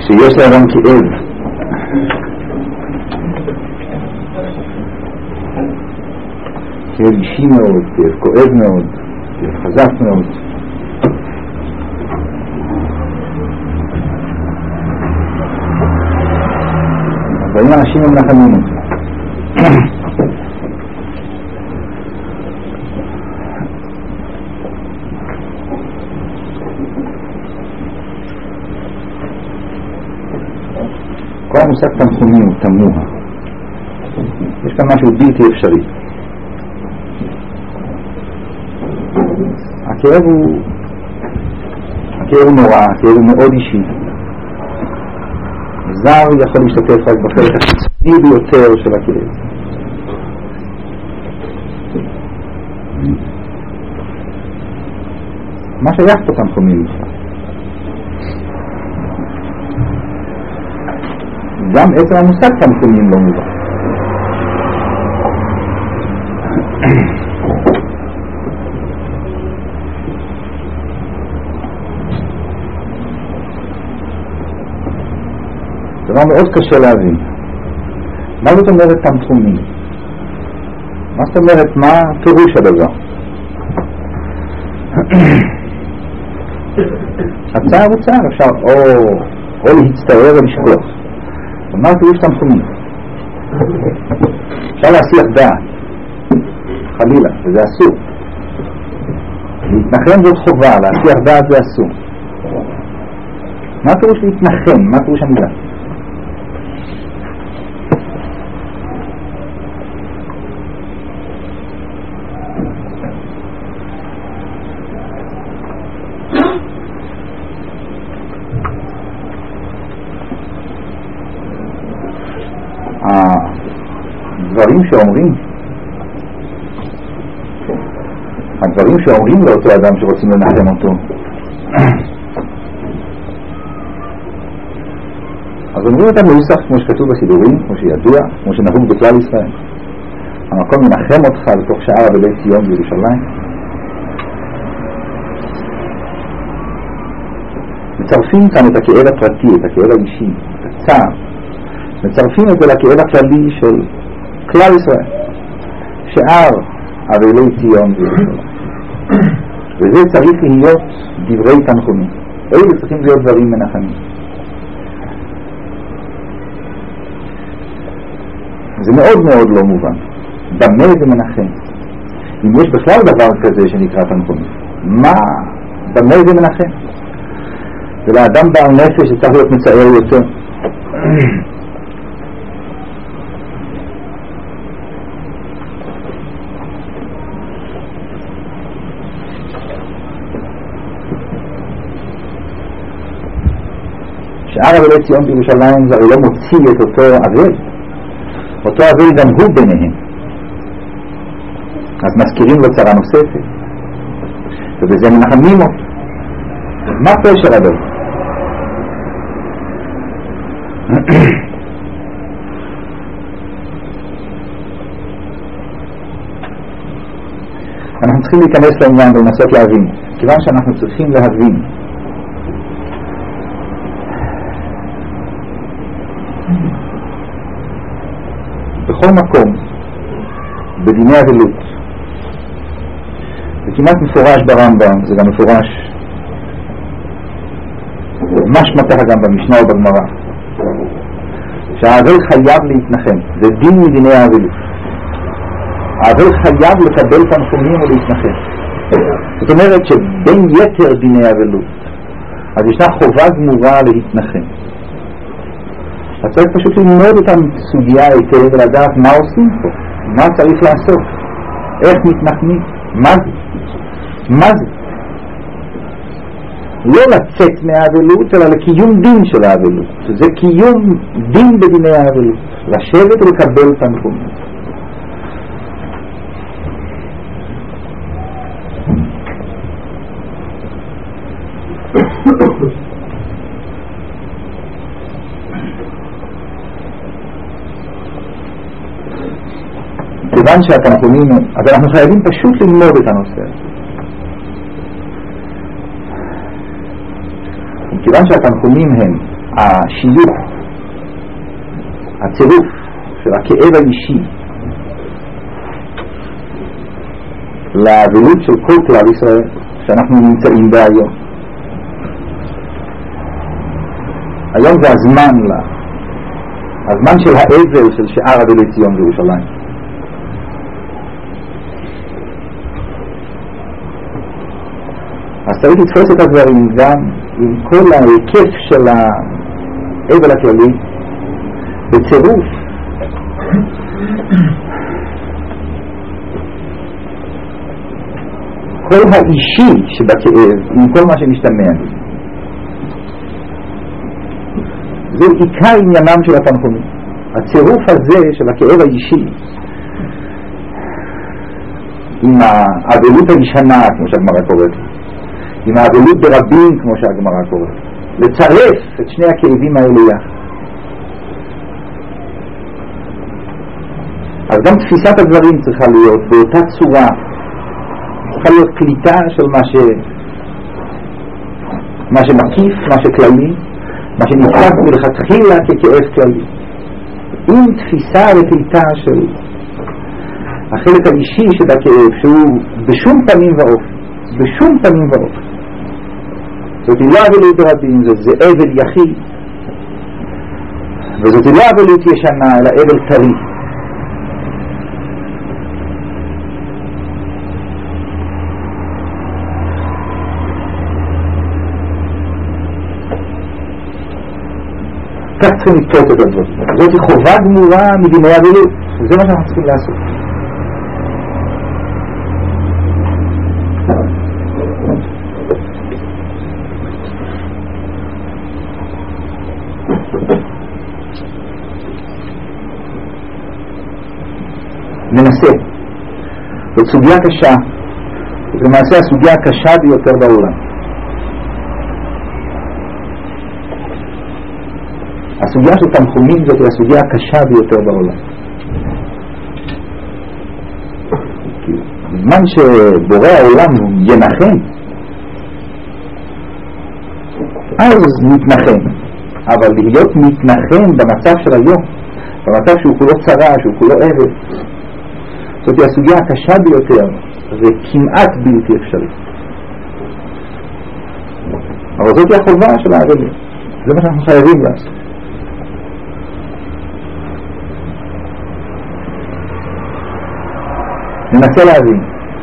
כשיש לאדם כאב, כאב אישי מאוד, כאב כואב מאוד, כאב חזק מאוד, אבל אם אנשים הם נחמים אותו. כל המושג תנחומים הוא תמוה. יש כאן משהו בלתי אפשרי. הכאב הוא נורא, הכאב הוא מאוד אישי. זר יכול להשתתף רק בחלק החיצוני ביותר של הכאב. מה שייך פה תנחומים בכלל? גם עצם המושג תנחומים לא מובן. זה דבר מאוד קשה להבין. מה זאת אומרת תנחומים? מה זאת אומרת, מה פירוש הדבר? הצער הוא צער, אפשר או להצטער או לשכוח. מה פירוש תנחומים? אפשר להסיח דעת, חלילה, וזה אסור. להתנחם זאת חובה, להסיח דעת זה אסור. מה פירוש להתנחם? מה פירוש המילה? הדברים שאומרים לאותו אדם שרוצים לנחם אותו, אז אומרים אותם לאוסף כמו שכתוב בסידורים, כמו שידוע, כמו שנהוג בכלל ישראל. המקום ינחם אותך בתוך שער אבלי ציון בירושלים. מצרפים כאן את הכאב הפרטי, את הכאב האישי, את הצער. מצרפים את זה לכאב הכללי של כלל ישראל, שער אבלי ציון בירושלים. וזה צריך להיות דברי תנחומים. אלה צריכים להיות דברים מנחמים. זה מאוד מאוד לא מובן. במה זה מנחם? אם יש בכלל דבר כזה שנקרא תנחומים, במה זה מנחם? ולאדם בעל נפש זה צריך להיות מצער יותר. שער אבלי ציון בירושלים זה הרי לא מוציא את אותו אבל. אותו אבל גם הוא ביניהם. אז מזכירים לו צרה נוספת. ובזה מנחמים אותו. מה פשר הדבר? אנחנו צריכים להיכנס לעניין ולנסות להבין. כיוון שאנחנו צריכים להבין בכל מקום בדיני אבלות, זה כמעט מפורש ברמב"ם, זה גם מפורש משמעתך גם במשנה ובגמרא, שהאבל חייב להתנחם. זה דין מדיני האבלות. האבל חייב לקבל תנחומים ולהתנחם. זאת אומרת שבין יתר דיני האבלות אז ישנה חובה גמורה להתנחם. אז צריך פשוט ללמוד את הסוגיה היטב ולדעת מה עושים פה, מה צריך לעשות, איך מתנחמים, מה זה? מה זה? לא לצאת מהאבלות אלא לקיום דין של האבלות. זה קיום דין בדיני האבלות, לשבת ולקבל תנחומים. כיוון שהתנחומים, אז אנחנו חייבים פשוט ללמוד את הנושא. כיוון שהתנחומים הם השיוך, הצירוף של הכאב האישי לאבלות של כל כלל ישראל שאנחנו נמצאים בה היום. היום זה הזמן של האבל של שאר אבלי ציון וירושלים. אז צריך לתפוס את הדברים גם עם כל ההיקף של האבל הכללי בצירוף כל האישי שבכאב עם כל מה שמשתמע. זה עיקר עניינם של התנחומים, הצירוף הזה של הכאב האישי עם האבלות הישנה כמו שהגמרא קוראת, עם האבלות ברבים כמו שהגמרא קוראת, לצרף את שני הכאבים האלה יחד. אז גם תפיסת הדברים צריכה להיות באותה צורה, צריכה להיות קליטה של מה שמקיף, מה שכללי, מה שנתפס מלכתחילה ככאב כללי, עם תפיסה וקליטה של החלק האישי של הכאב שהוא בשום פנים ואופן. זאת לא אבלות רבים, זה אבל יחיד, וזאת לא אבלות ישנה אלא אבל טרי. כך צריכים לתפוס את הדברים. זאת חובה גמורה מדיני אבלות, וזה מה שאנחנו צריכים לעשות. ננסה. זאת סוגיה קשה, למעשה הסוגיה הקשה ביותר בעולם. הסוגיה של תנחומים זאת הסוגיה הקשה ביותר בעולם. בזמן שבורא העולם ינחם, אז מתנחם. אבל להיות מתנחם במצב של היום, במצב שהוא כולו צרה, שהוא כולו אבל, זאת הסוגיה הקשה ביותר, זה כמעט בלתי אפשרי. אבל זאת החובה של האבלים, זה מה שאנחנו חייבים לעשות. ננסה להבין.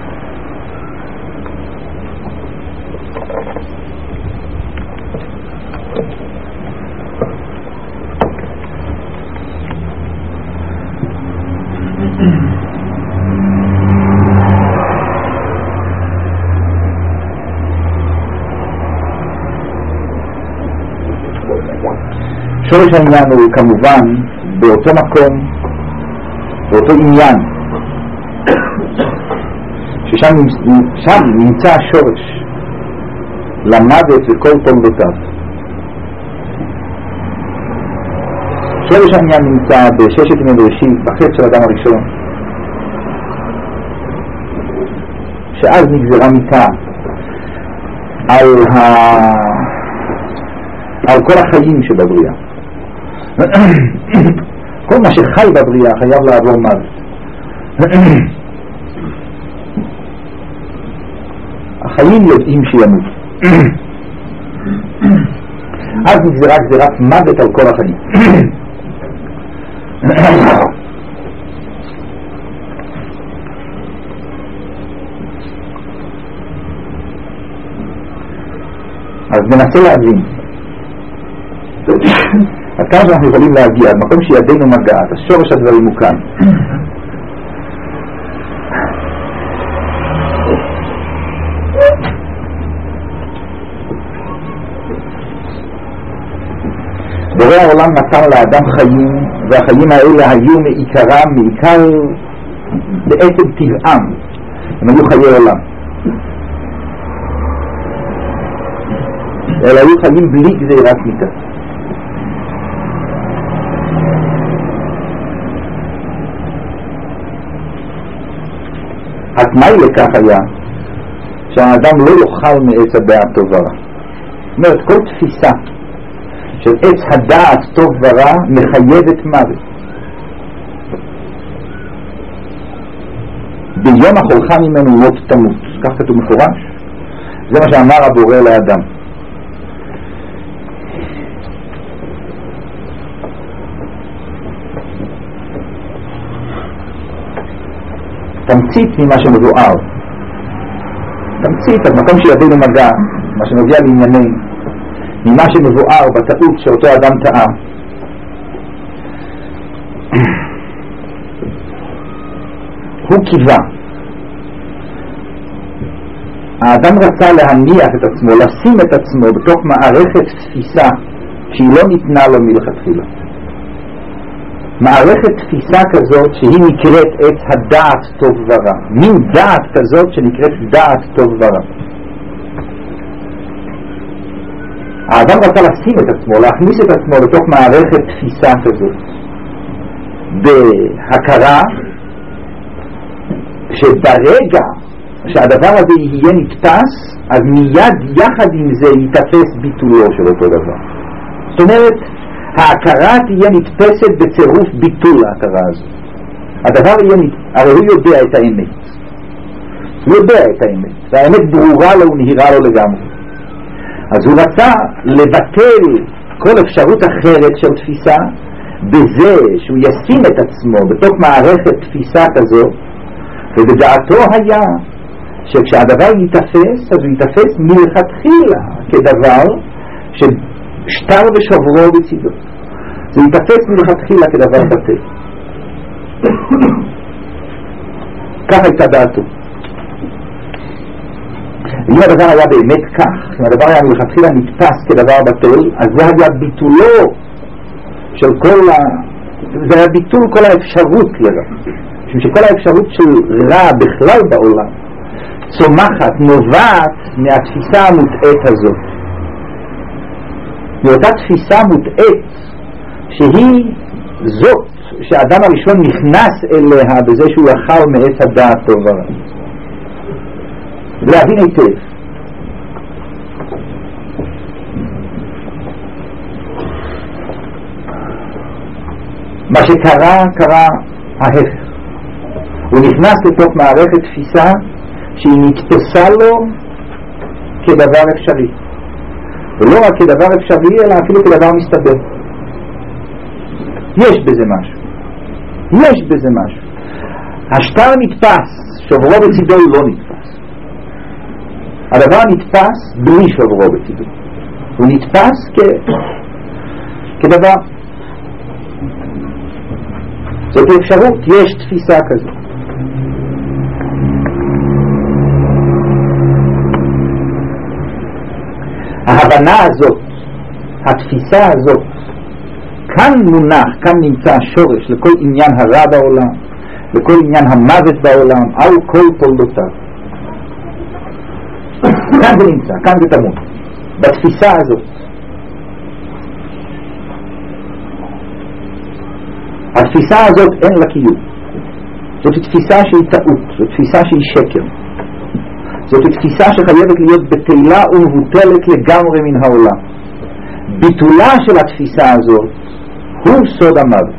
שורש העניין הוא כמובן באותו מקום, באותו עניין, ששם נמצא השורש למוות וכל תולדותיו. שורש העניין נמצא בששת ימי בראשית, בחטא של אדם הראשון, שאז נגזרה מיתה על כל החיים שבבריאה. כל מה שחי בבריאה חייב לעבור מוות. החיים יודעים שימות. אז נגזרה גזירת מוות על כל החיים. אז ננסה להבין עד כמה שאנחנו יכולים להגיע עד מקום שידינו מגעת, השורש הדברים הוא כאן. בורא העולם נתן לאדם חיים, והחיים האלה היו מעיקר בעצם טבעם, הם היו חיי עולם, אלא היו חיים בלי גזירת מיתה. התנאי לכך היה שהאדם לא יאכל מעץ הדעת טוב ורע. זאת אומרת, כל תפיסה של עץ הדעת טוב ורע מחייבת מוות. ביום אכולך ממנו לא תמות, כך כתוב מפורש. זה מה שאמר הבורא לאדם. תמצית ממה שמבואר, תמצית המקום שידינו מגע, מה שנוגע לעניינים, ממה שמבואר בטעות שאותו אדם טעה. הוא קיווה, האדם רצה להניח את עצמו, לשים את עצמו בתוך מערכת תפיסה שהיא לא ניתנה לו מלכתחילה. מערכת תפיסה כזאת שהיא נקראת עץ הדעת טוב ורע, מין דעת כזאת שנקראת דעת טוב ורע. האדם רצה לשים את עצמו, להכניס את עצמו לתוך מערכת תפיסה כזאת בהכרה שברגע שהדבר הזה יהיה נתפס, אז מיד יחד עם זה יתפס ביטולו של אותו דבר. זאת אומרת, ההכרה תהיה נתפסת בצירוף ביטול ההכרה הזו. הדבר יהיה הרי הוא יודע את האמת. הוא יודע את האמת. והאמת ברורה לו ונהירה לו לגמרי. אז הוא רצה לבטל כל אפשרות אחרת של תפיסה בזה שהוא ישים את עצמו בתוך מערכת תפיסה כזו, ובדעתו היה שכשהדבר יתפס, אז הוא יתפס מלכתחילה כדבר ששטר ושוברו בצידו. זה יתפס מלכתחילה כדבר בטל. כך הייתה דעתו. אם הדבר היה באמת כך, אם הדבר היה מלכתחילה נתפס כדבר בטל, אז זה היה ביטולו של זה היה ביטול כל האפשרות לרע. משום שכל האפשרות של רע בכלל בעולם צומחת, נובעת מהתפיסה המוטעת הזאת. מאותה תפיסה מוטעת שהיא זאת שהאדם הראשון נכנס אליה בזה שהוא אכל מעץ הדעת טוב ורע. להבין היטב. מה שקרה, קרה ההפך. הוא נכנס לתוך מערכת תפיסה שהיא נתפסה לו כדבר אפשרי. ולא רק כדבר אפשרי, אלא אפילו כדבר מסתבר. יש בזה משהו. יש בזה משהו. השטר נתפס, שוברו בצידו הוא לא נתפס. הדבר נתפס בלי שוברו בצידו. הוא נתפס כדבר. זאת אפשרות, יש תפיסה כזאת. ההבנה הזאת, התפיסה הזאת, כאן מונח, כאן נמצא השורש לכל עניין הרע בעולם, לכל עניין המוות בעולם, על כל תולדותיו. כאן זה נמצא, כאן זה תמות, בתפיסה הזאת. התפיסה הזאת אין לה קיום. זאת תפיסה שהיא טעות, זאת תפיסה שהיא שקר. זאת תפיסה שחייבת להיות בטלה ומבוטלת לגמרי מן העולם. ביטולה של התפיסה הזאת הוא סוד המוות.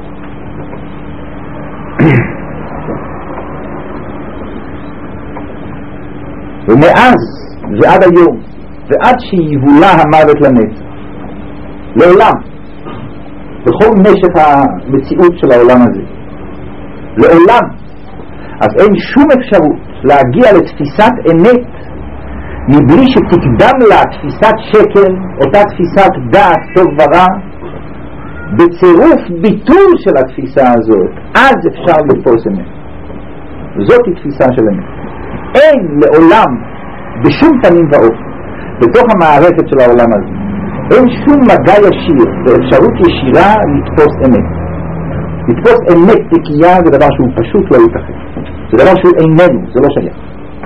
ומאז ועד היום ועד שיבולה המוות לנצח, לעולם, בכל משך המציאות של העולם הזה, לעולם, אז אין שום אפשרות להגיע לתפיסת אמת מבלי שתקדם לה תפיסת שקר, אותה תפיסת דעת טוב ורע, בצירוף ביטול של התפיסה הזאת, אז אפשר לתפוס אמת. זאת היא תפיסה של אמת. אין לעולם בשום פנים ואופן בתוך המערכת של העולם הזה, אין שום מגע ישיר ואפשרות ישירה לתפוס אמת. לתפוס אמת תקייה זה דבר שהוא פשוט לא ייתכן. זה דבר שהוא איננו, זה לא שייך.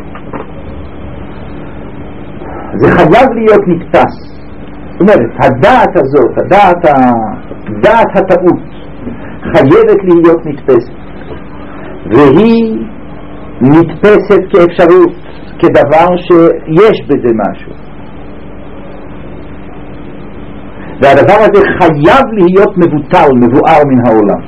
זה חייב להיות נתפס. זאת אומרת, הדעת הזאת, דעת הטעות, חייבת להיות נתפסת. והיא נתפסת כאפשרות, כדבר שיש בזה משהו. והדבר הזה חייב להיות מבוטל, מבואר מן העולם.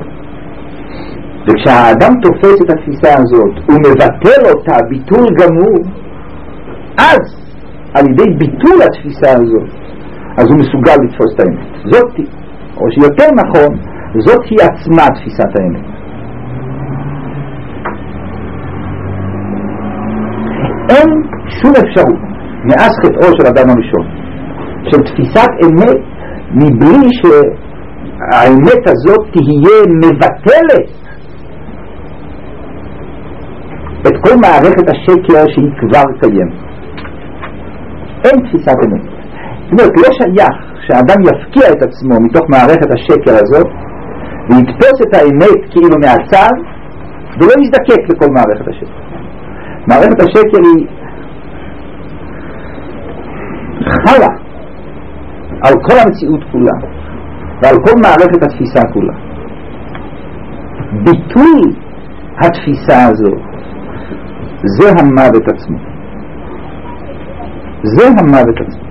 וכשהאדם תופס את התפיסה הזאת הוא מבטל אותה ביטול גמור, אז על ידי ביטול התפיסה הזאת אז הוא מסוגל לתפוס את האמת. זאת, או שיותר נכון, זאת היא עצמה תפיסת האמת. אין שום אפשרות מאז חטאו של אדם הראשון של תפיסת אמת מבלי שהאמת הזאת תהיה מבטלת את כל מערכת השקר שהיא כבר קיימת. אין תפיסת אמת. זאת אומרת, לא שייך שהאדם יפקיע את עצמו מתוך מערכת השקר הזאת ויתפוס את האמת כאילו מהצד ולא יזדקק לכל מערכת השקר. מערכת השקר היא חלה על כל המציאות כולה ועל כל מערכת התפיסה כולה. ביטול התפיסה הזאת זה המוות עצמו. זה המוות עצמו.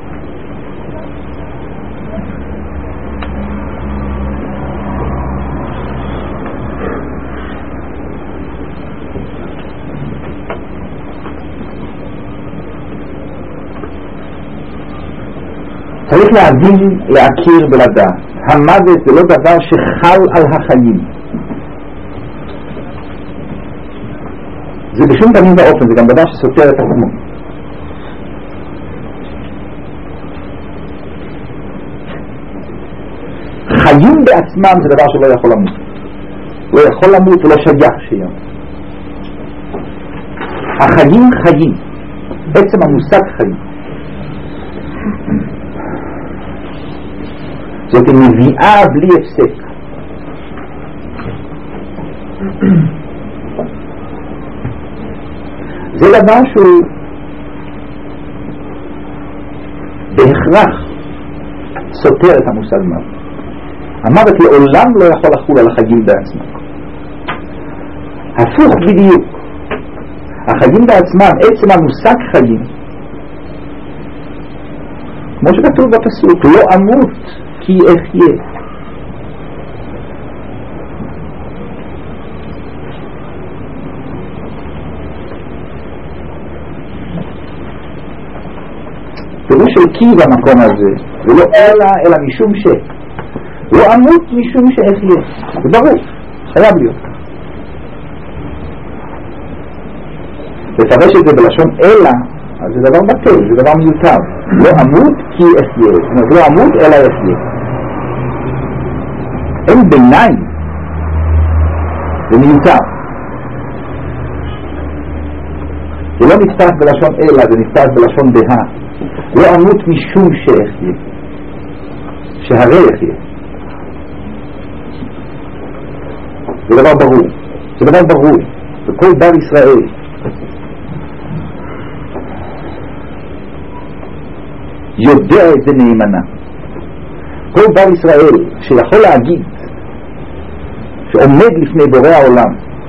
צריך להבין, להכיר ולדעת. המוות זה לא דבר שחל על החיים. זה בשום פנים ואופן, זה גם דבר שסותר את עצמו. חיים בעצמם זה דבר שלא יכול למות. לא יכול למות ולא שייך שיהיה. החיים חיים. בעצם המושג חיים. זאת מביאה בלי הפסק. זה דבר שהוא בהכרח סותר את המושג מוות. המוות לעולם לא יכול לחול על החיים בעצמם. הפוך בדיוק. החיים בעצמם, עצם המושג חיים, כמו שכתוב בפסוק, לא אמות כי אחיה. פירוש של כי במקום הזה זה לא אלא משום ש. לא אמות משום שאחיה. זה ברור, חייב להיות. לפרש את זה בלשון אלא, אז זה דבר בטל, זה דבר מיותר. לא אמות כי אחיה. זאת אומרת, לא אמות אלא אחיה. אין ביניים. זה מיותר. זה לא נפתח בלשון אלא, זה נפתח בלשון בה. לא אמות משום שאחיה. שהרי אחיה. זה דבר ברור. זה דבר ברור. וכל בר ישראל יודע את זה נאמנה. כל בר ישראל שיכול להגיד שעומד לפני בורא העולם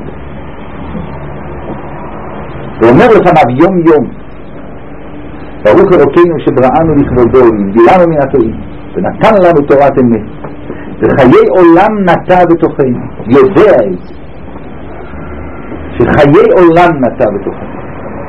ואומר לפניו יום יום ברוך אלוקינו שבראנו לכבודו והגדילנו מן הטועים ונתן לנו תורת אמת וחיי עולם נטע בתוכנו, יודע את זה שחיי עולם נטע בתוכנו.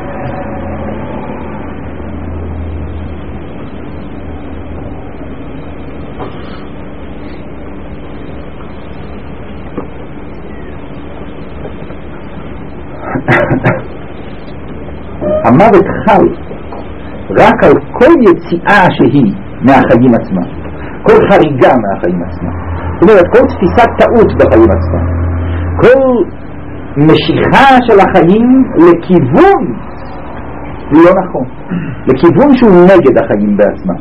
המוות חל רק על כל יציאה שהיא מהחיים עצמם, כל חריגה מהחיים עצמם. זאת אומרת, כל תפיסת טעות בחיים עצמם, כל משיכה של החיים לכיוון לא נכון, לכיוון שהוא נגד החיים בעצמם.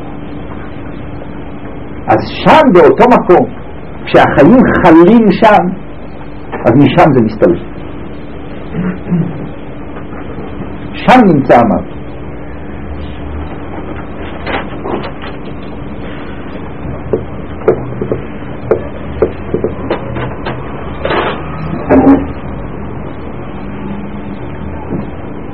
אז שם באותו מקום, כשהחיים חלים שם, אז משם זה מסתלק. שם נמצא המוות.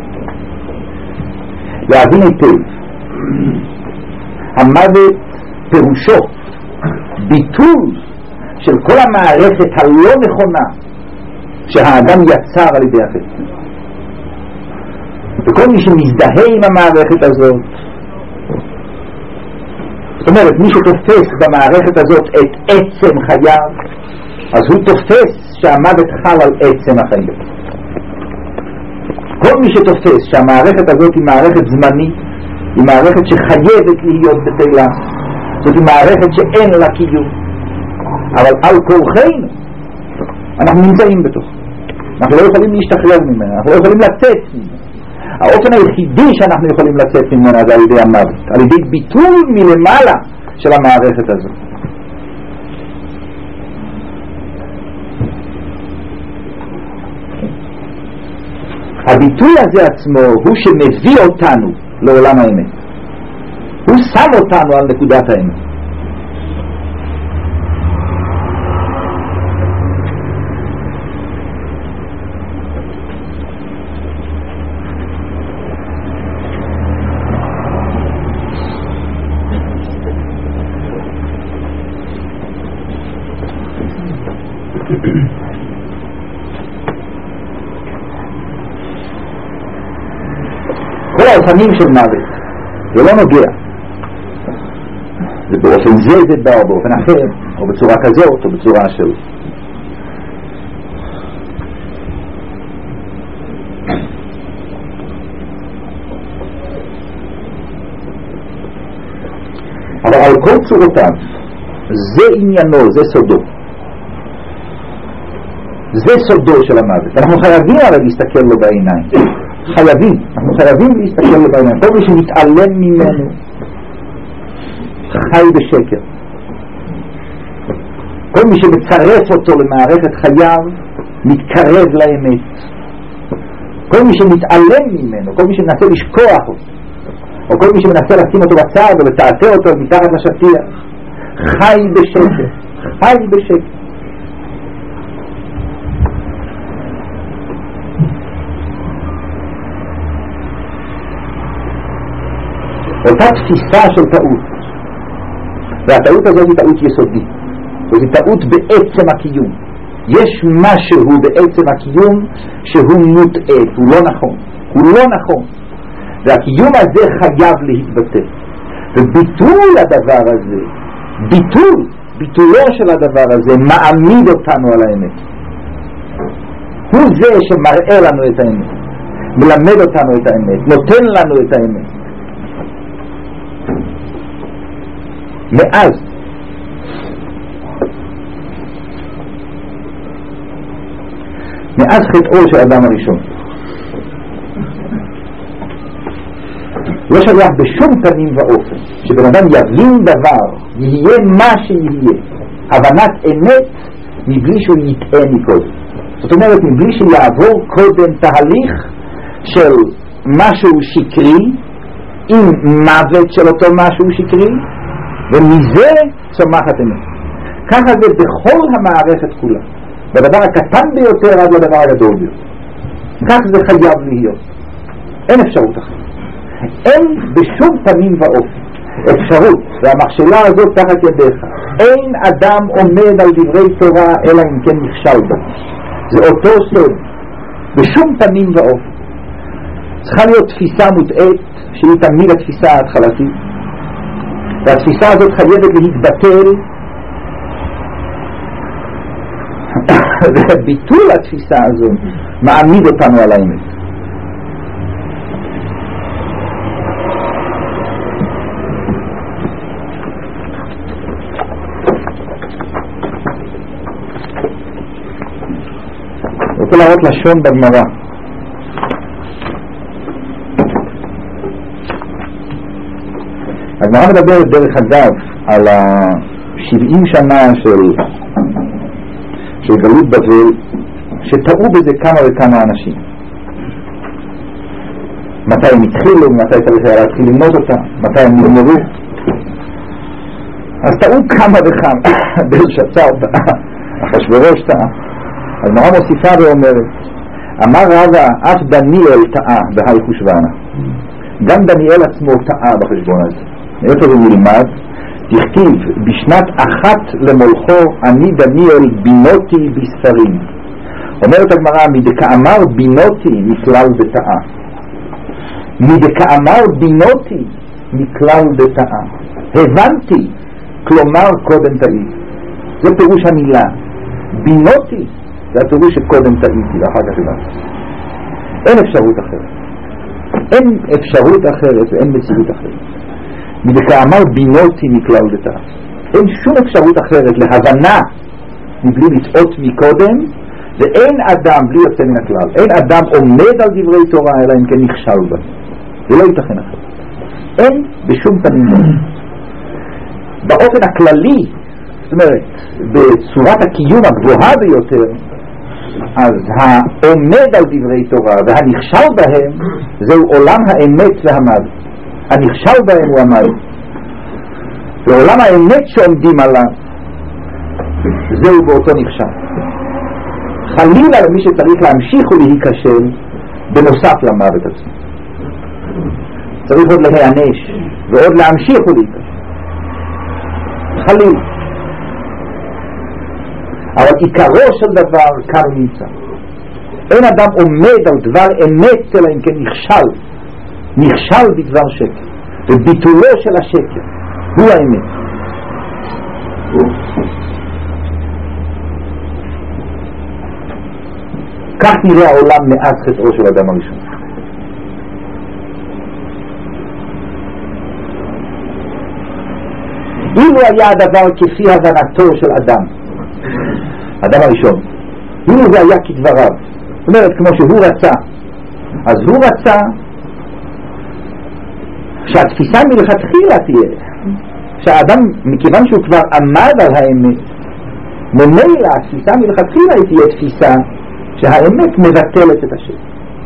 להבין היטב, המוות פירושו ביטול של כל המערכת הלא נכונה שהאדם יצר על ידי החטא. וכל מי שמזדהה עם המערכת הזאת, זאת אומרת, מי שתופס במערכת הזאת את עצם חייו, אז הוא תופס שהמוות חל על עצם החיים. כל מי שתופס שהמערכת הזאת היא מערכת זמנית, היא מערכת שחייבת להיות בטלה, זאת היא מערכת שאין לה קיום, אבל על כורחנו אנחנו נמצאים בתוך, אנחנו לא יכולים להשתחרר ממנה, אנחנו לא יכולים לצאת ממנה. האופן היחידי שאנחנו יכולים לצאת ממנה זה על ידי המוות, על ידי ביטול מלמעלה של המערכת הזאת. הביטוי הזה עצמו הוא שמביא אותנו לעולם האמת, הוא שם אותנו על נקודת האמת. כל האופנים של מוות זה לא נוגע, זה באופן זה בא או באופן אחר או בצורה כזאת או בצורה אחרת. אבל על כל צורותיו זה עניינו, זה סודו, זה סודו של המוות. אנחנו חייבים הרי להסתכל לו בעיניים, אנחנו חייבים להסתכל לו בעיניים. כל מי שמתעלם ממנו חי בשקר. כל מי שמצרף אותו למערכת חייו מתקרב לאמת. כל מי שמתעלם ממנו, כל מי שמנסה לשכוח אותו, או כל מי שמנסה לשים אותו בצד ולטעטע אותו מתחת לשטיח, חי בשקר, חי בשקר. אותה תפיסה של טעות, והטעות הזאת היא טעות יסודית, זו טעות בעצם הקיום. יש משהו בעצם הקיום שהוא מוטעה, הוא לא נכון, הוא לא נכון, והקיום הזה חייב להתבטא. וביטול הדבר הזה, ביטולו של הדבר הזה מעמיד אותנו על האמת. הוא זה שמראה לנו את האמת, מלמד אותנו את האמת, נותן לנו את האמת. מאז חטאו של אדם הראשון לא שייך בשום פנים ואופן שבן אדם יבין דבר, יהיה מה שיהיה, הבנת אמת, מבלי שהוא יטעה מקודם. זאת אומרת, מבלי שיעבור קודם תהליך של משהו שקרי עם מוות של אותו משהו שקרי, ומזה צומחת אמת. ככה זה בכל המערכת כולה, בדבר הקטן ביותר עד לדבר הגדול ביותר. כך זה חייב להיות, אין אפשרות אחרת, אין בשום פנים ואופן אפשרות, והמכשלה הזאת תחת ידיך, אין אדם עומד על דברי תורה אלא אם כן נכשל בה. זה אותו סוד, בשום פנים ואופן. צריכה להיות תפיסה מוטעית שהיא תמיד התפיסה ההתחלתית, והתפיסה הזאת חייבת להתבטל, וביטול התפיסה הזאת מעמיד אותנו על האמת. רוצה להראות לשון בגמרא. הגמרא מדברת דרך אגב על 70 שנה של גלות בבל, שטעו בזה כמה וכמה אנשים. מתי הם התחילו, מתי צריך היה להתחיל ללמוד אותה, מתי הם נגמרו. אז טעו כמה וכמה, בלשאצר טעה, אחשוורוש טעה. הגמרא מוסיפה ואומרת, אמר רבא, אף דניאל טעה בהי חושבנה. גם דניאל עצמו טעה בחשבון הזה. איפה זה נלמד? תכתיב בשנת 1 למולכו אני דניאל בינותי בספרים. אומרת הגמרא, מדכאמר בינותי מכלל דתאה, מדכאמר בינותי מכלל דתאה, הבנתי, כלומר קודם טעיתי. זה פירוש המילה. בינותי זה הפירוש שקודם טעיתי ואחר כך הבנתי. אין אפשרות אחרת, אין אפשרות אחרת ואין מציאות אחרת. מדכאמר בינותי מכלל דתאה, אין שום אפשרות אחרת להבנה מבלי לטעות מקודם, ואין אדם בלי יוצא מן הכלל, אין אדם עומד על דברי תורה אלא אם כן נכשל בה. זה לא ייתכן אחרת, אין בשום פנים. באופן הכללי, זאת אומרת בצורת הקיום הגבוהה ביותר, אז העומד על דברי תורה והנכשל בהם זהו עולם האמת והמוות. הנכשל בהם הוא המוות, ועולם האמת שעומדים עליו זהו באותו נכשל. חלילה למי שצריך להמשיך ולהיכשל בנוסף למוות עצמו, צריך עוד להיענש ועוד להמשיך ולהיכשל, חלילה. אבל עיקרו של דבר כאן נמצא. אין אדם עומד על דבר אמת אלא אם כן נכשל בדבר שקר, וביטולו של השקר הוא האמת. כך נראה העולם מאז חטאו של אדם הראשון. אילו היה הדבר כפי הבנתו של אדם הראשון, אילו זה היה כדבריו, זאת אומרת כמו שהוא רצה, אז הוא רצה שהתפיסה מלכתחילה תהיה שהאדם, מכיוון שהוא כבר עמד על האמת, ממילא התפיסה מלכתחילה תהיה תפיסה שהאמת מבטלת את השם.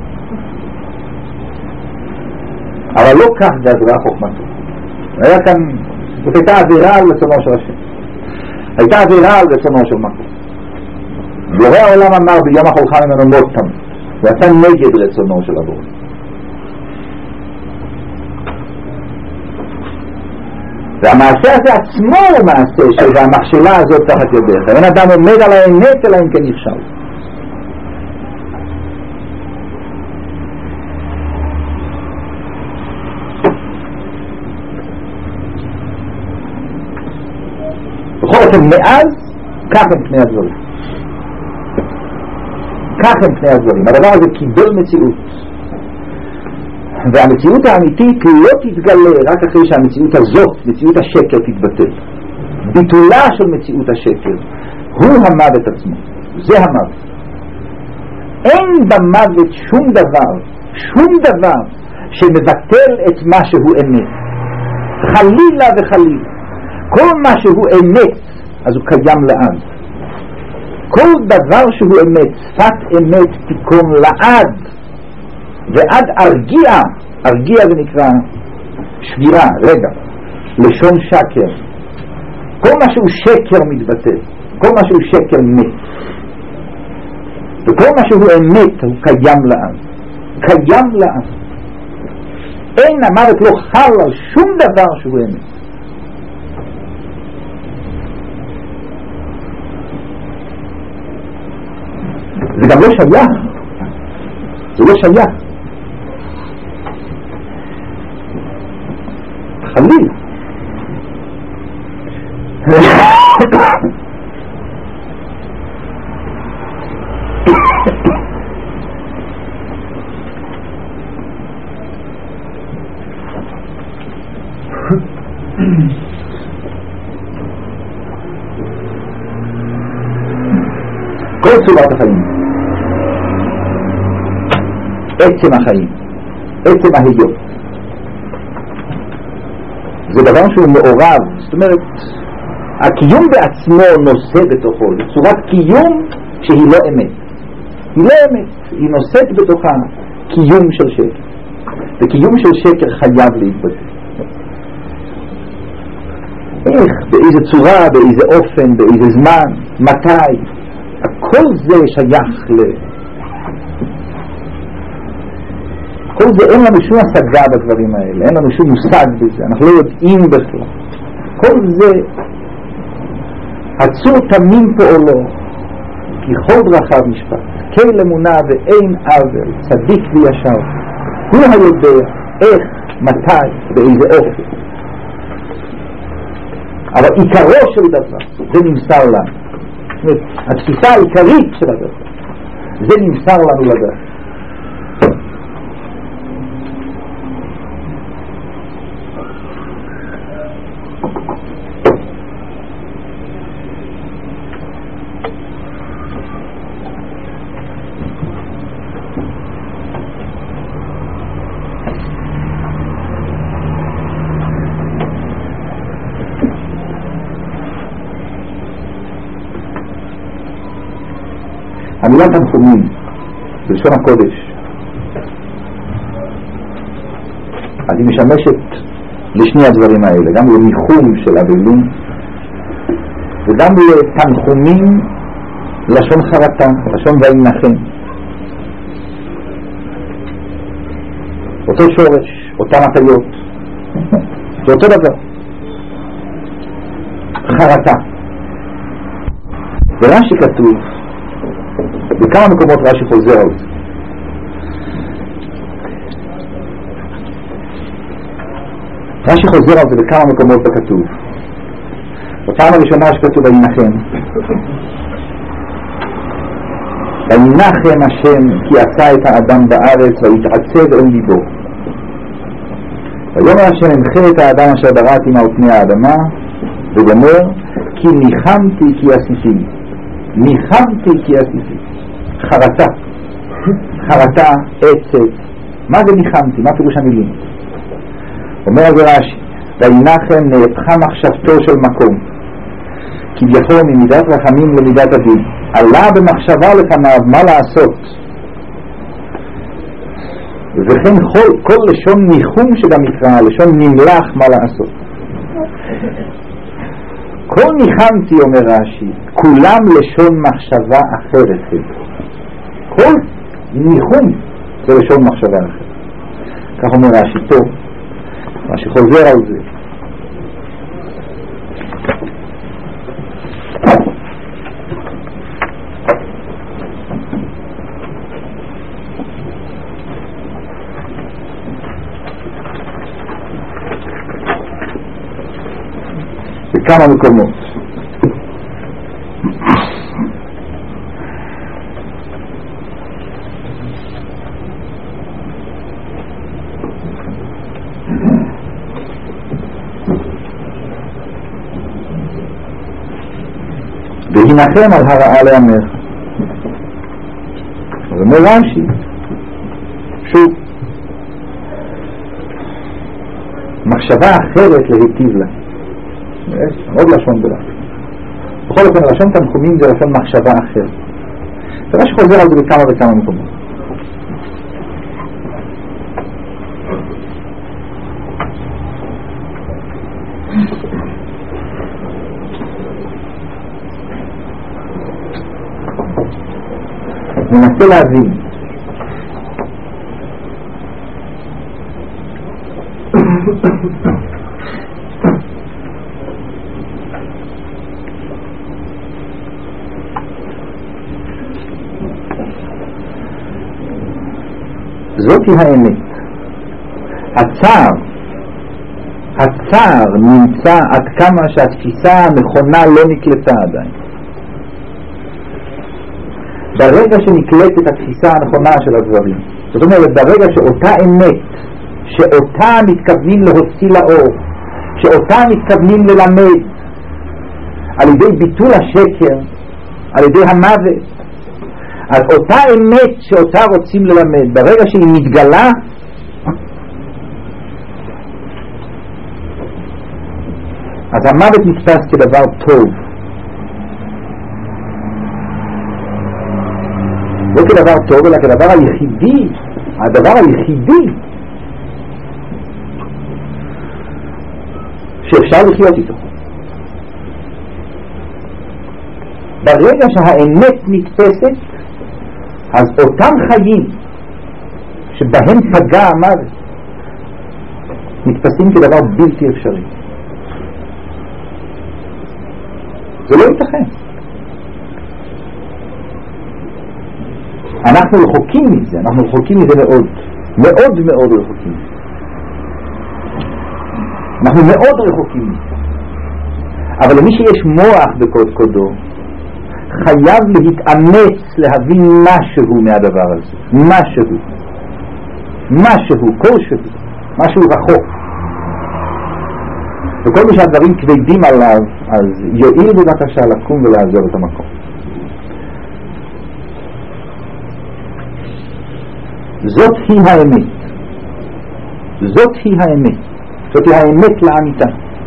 אבל לא כך גזרה חוכמתו. היה כאן, זאת הייתה עבירה על רצונו של השם, הייתה עבירה על רצונו של מקום. בורא העולם אמר ביום החולך ממנו לא תם, ועשה נגד רצונו של הבורא. והמעשה הזה עצמו הוא מעשה שהמכשלה הזאת תחת ידיך. אין אדם עומד על האמת אלא אם כן נכשל. בכל אופן מאז כך הם פני הדברים, כך הם פני הדברים. הדבר הזה קיבל מציאות, והמציאות האמיתית לא תתגלה רק אחרי שהמציאות הזאת, מציאות השקר, תתבטל. ביטולה של מציאות השקר הוא המוות עצמו, זה המוות. אין במוות שום דבר שמבטל את מה שהוא אמת, חלילה וחלילה. כל מה שהוא אמת אז הוא קיים לעד. כל דבר שהוא אמת, שפת אמת תיקום לעד ועד ארגיע זה נקרא שבירה, רגע, לשון שקר. כל מה שהוא שקר מתבטל, כל מה שהוא שקר מת, וכל מה שהוא אמת הוא קיים לעד. אין, המוות לא חל על שום דבר שהוא אמת. זה גם לא שייך, זה לא שייך, חלילה. כל צורת החיים, עצם החיים, עצם ההיות, זה דבר שהוא מעורב. זאת אומרת, הקיום בעצמו נושא בתוכו צורת קיום שהיא לא אמת, היא נושאת בתוכה קיום של שקר, וקיום של שקר חייב להתבטא. איך, באיזה צורה, באיזה אופן, באיזה זמן, מתי, הכל זה שייך כל זה אין לנו שום השגה בדברים האלה, אין לנו שום מושג בזה, אנחנו לא יודעים בכלל. כל זה הצור תמים פועלו, כי כל דרכיו משפט, כל אמונה ואין עוול, צדיק וישר. הוא היודע איך, מתי, באיזה אופן. אבל עיקרו של דבר, זה נמסר לנו. זאת אומרת, התפיסה העיקרית של הדבר, זה נמסר לנו לדעת. המילה תנחומים בלשון הקודש, אז היא משמשת לשני הדברים האלה, גם לניחום של אבלים וגם לתנחומים לשון חרטה, לשון וינחם. אותו שורש, אותם הטיות, זה אותו דבר. חרטה. ורש"י כתוב, בכמה מקומות רש"י חוזר על זה. רש"י חוזר על זה בכמה מקומות בכתוב. בפעם הראשונה שכתוב וינחם, וינחם השם כי עשה את האדם בארץ ויתעצב אל ליבו. ויאמר השם אמחה את האדם אשר בראתי מעל פני האדמה, וגומר כי ניחמתי כי עשיתי. ניחמתי כי עשיתי. חרטה, חרטה, עצת. מה זה ניחמתי? מה פירוש המילים? אומר על זה רש"י, וינחם נהפכה מחשבתו של מקום, כביכול ממידת רחמים למידת הדין. עלה במחשבה לפניו מה לעשות, וכן כל לשון ניחום שגם יקרא, לשון נמלח מה לעשות. כל ניחמתי, אומר רש"י, כולם לשון מחשבה אחרת. כל ניחום זה לשון מחשבה אחרת. כך אומר רש"י, טוב, רש"י חוזר על זה. בכמה מקומות. והנחם על הרעה לאמר. אז אומר רש"י, שוב, מחשבה אחרת להיטיב לה. עוד לשון בלה. בכל אופן, לשון תנחומים זה לשון מחשבה אחרת. רש"י חוזר על זה בכמה וכמה מקומות. ננסה להבין. זאתי האמת. הצער נמצא עד כמה שהתפיסה הנכונה לא נקלטה עדיין. ברגע שנקלטת התפיסה הנכונה של הדברים, זאת אומרת ברגע שאותה אמת שאותה מתכוונים להוציא לאור, שאותה מתכוונים ללמד על ידי ביטול השקר, על ידי המוות, אז אותה אמת שאותה רוצים ללמד, ברגע שהיא מתגלה, אז המוות נתפס כדבר טוב, לא כדבר טוב אלא כדבר היחידי, הדבר היחידי שאפשר לחיות איתו. ברגע שהאמת נתפסת, אז אותם חיים שבהם פגע המוות נתפסים כדבר בלתי אפשרי. זה לא ייתכן. אנחנו רחוקים מזה, אנחנו רחוקים מזה מאוד, מאוד מאוד רחוקים. אנחנו מאוד רחוקים מזה. אבל למי שיש מוח בקוד קודו, חייב להתאמץ להבין משהו מהדבר הזה, משהו, כלשהו, משהו רחוק. וכל מי שהדברים כבדים עליו, אז יועיל בבקשה לקום ולעזוב את המקום. זאת היא האמת. זאת היא האמת. זאת היא האמת לאמיתה.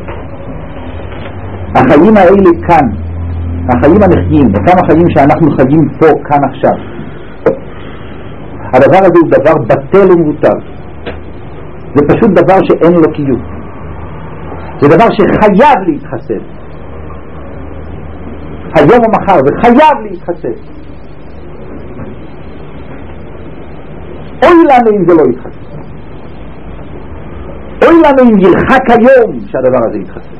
החיים האלה כאן, החיים הנחיים, אותם החיים שאנחנו חיים פה, כאן עכשיו. הדבר הזה הוא דבר בטל ומבוטל. זה פשוט דבר שאין לו קיום. זה דבר שחייב להתחסל. היום או מחר, זה חייב להתחסל. אוי לנו אם זה לא יתחסל. אוי לנו אם ירחק היום שהדבר הזה יתחסל.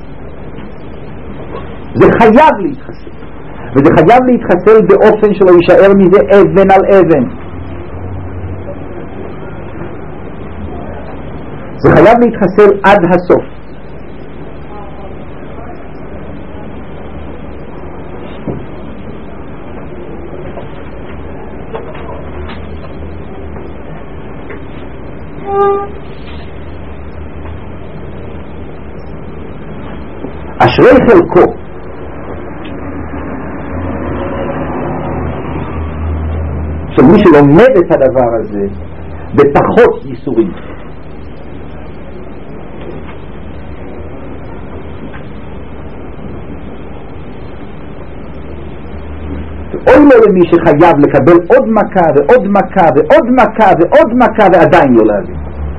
זה חייב להתחסל. וזה חייב להתחסל באופן שלא יישאר מזה אבן על אבן. זה חייב להתחסל עד הסוף. אשרי חלקו של מי שלומד את הדבר הזה בפחות ייסורים. אוי לו למי שחייב לקבל עוד מכה ועוד מכה ועוד מכה ועוד מכה ועדיין לא להבין.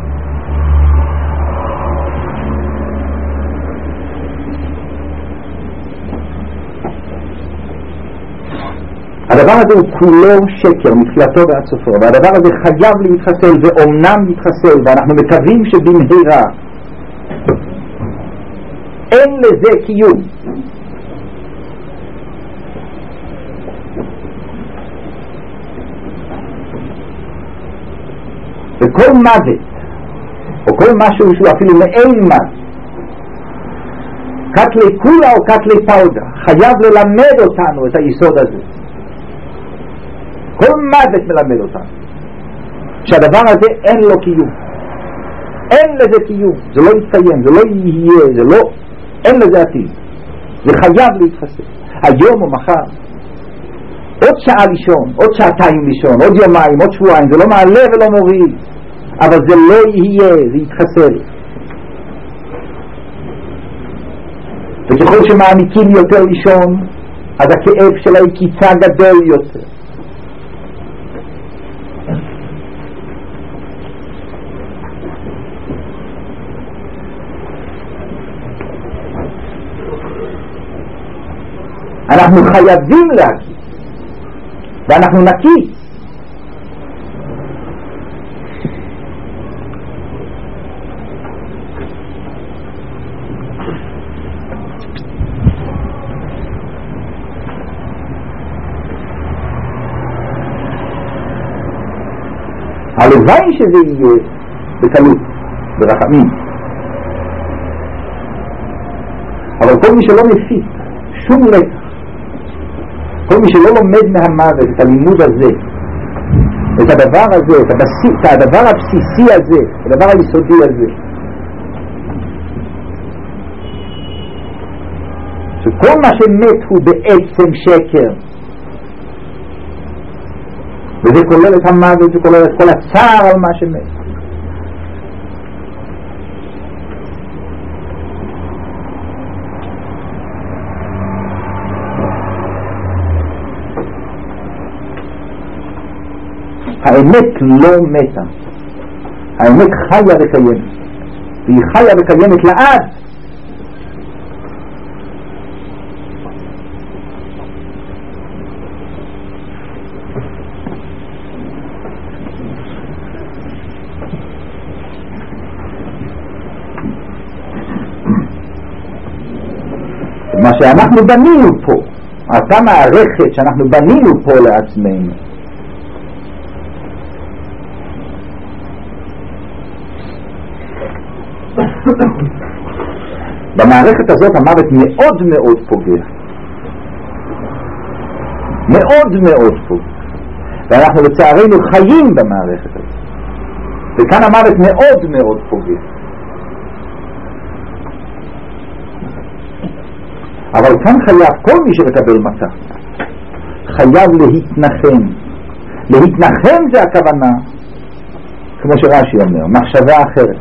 הדבר הזה הוא כולו שקר, מתחילתו ועד סופו, והדבר הזה חייב להתחסל, ואומנם מתחסל, ואנחנו מקווים שבמהרה. אין לזה קיום. וכל מוות, או כל משהו שהוא אפילו מעין מוות, קטלי קולה או קטלי פאודה, חייב ללמד אותנו את היסוד הזה. כל מוות מלמד אותנו שהדבר הזה אין לו קיום, אין לזה קיום, זה לא יתקיים, זה לא יהיה, זה לא, אין לזה עתיד, זה חייב להתחסל היום או מחר. עוד שעה לישון, עוד שעתיים לישון, עוד יומיים, עוד שבועיים, זה לא מעלה ולא מוריד, אבל זה לא יהיה, זה יתחסל. וככל שמעניקים יותר לישון, אז הכאב של היקיצה גדול יותר. אנחנו חייבים להגיד, ואנחנו נקיץ. הלוואי שזה יהיה בקלות, ברחמים. אבל כל מי שלא מפיק שום לקח, כל מי שלא לומד מהמוות את הלימוד הזה, את הדבר הזה, את הדבר הבסיסי הזה, את הדבר היסודי הזה, שכל מה שמת הוא בעצם שקר, וזה כולל את המוות, זה כולל את כל הצער על מה שמת. האמת לא מתה, האמת חיה וקיימת, והיא חיה וקיימת לעד. מה שאנחנו בנינו פה, אותה מערכת שאנחנו בנינו פה לעצמנו. במערכת הזאת המוות מאוד מאוד פוגע, מאוד מאוד פוגע, ואנחנו לצערנו חיים במערכת הזאת, וכאן המוות מאוד מאוד פוגע. אבל כאן חייב כל מי שמקבל מצה חייב להתנחם. להתנחם זה הכוונה, כמו שרש"י אומר, מחשבה אחרת,